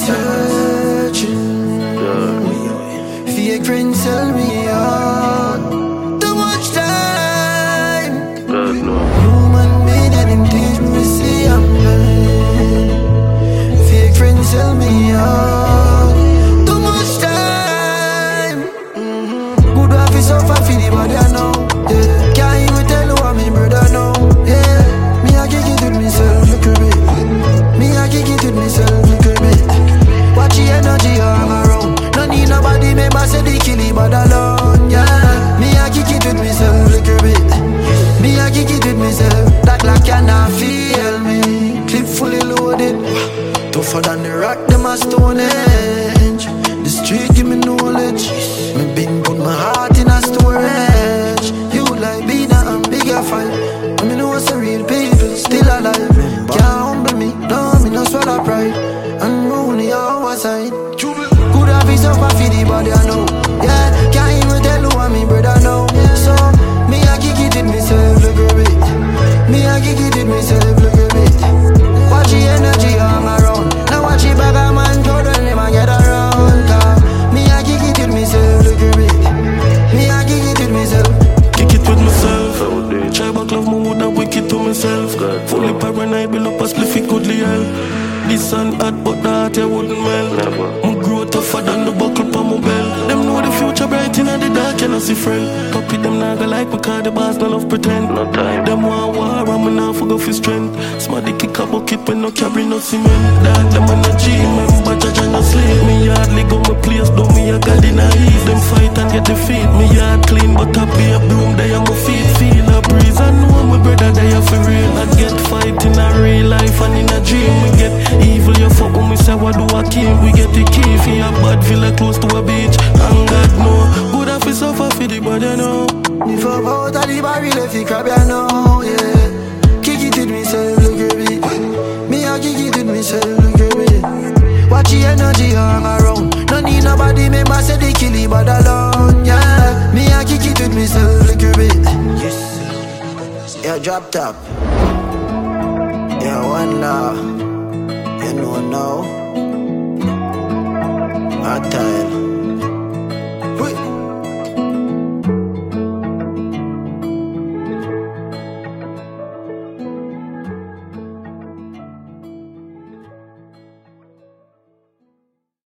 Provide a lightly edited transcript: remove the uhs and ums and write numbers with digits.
searching. Fake friends sell me out. Too much time. Human made and him teach me see I'm blind. Fake friends sell me out. Too much time. Good wife is suffer for the body I know. Yeah. Can't even tell who I'm in brother now. Yeah. Me I kick it with myself little bit. Me I kick it with myself little bit. Watch the energy hang around. No need nobody make my say the kill him but alone. Yeah. Me I kick it with myself little bit. Me I kick it with myself. That like cannot feel me. Clip fully loaded. Tougher than the rock, them a stone edge. The street give me knowledge. Me been put my heart in a storage. You like bigger and bigger fight. I mean what's the real people still alive. Can't humble me, no me no swallow pride. And money on our side. Good have his up for the body I know. Yeah, can't even tell who I'm in brother now. So me I kick it with myself little bit. Me I kick it with myself little bit. Watch the energy hang around. Now watch the bag man go down him and get around. Me I kick it with myself little bit. Me I kick it with myself. Kick it with myself. Try back love my would have wicked to myself. Fully paranoid, build up a spliffy goodly hell. This sun hot but the heart I wouldn't melt. My grow tougher than the buckle on my belt. Them know the future bright in the dark and I see friend. Puppy them not go like because the boss no love pretend. No time. Them want war and me now forgo for strength. Smarty kick a bucket when no carry no cement. Dark them energy member judge and no sleep. Me hardly go my place do me a god in a heat. Them fight and get defeat. Me yard clean but I be a broom they on my feet. Feel a breeze I know my brother they are for real. I get fight in a real life and in a dream. We get evil you fuck when me say what do I keep. We get the key for your bad villa close to a beach. And God know good have to suffer for the body now. If I'm out of the barrel if you crab you know. Yeah. Kick it with myself look a bit. Me I kick it with myself look a bit. Watch the energy hang around. No need nobody make my say the kill him but alone. Yeah. Me I kick it with myself look a bit. Yes. Yeah, drop top. Yeah, one now. You know now. Hard time.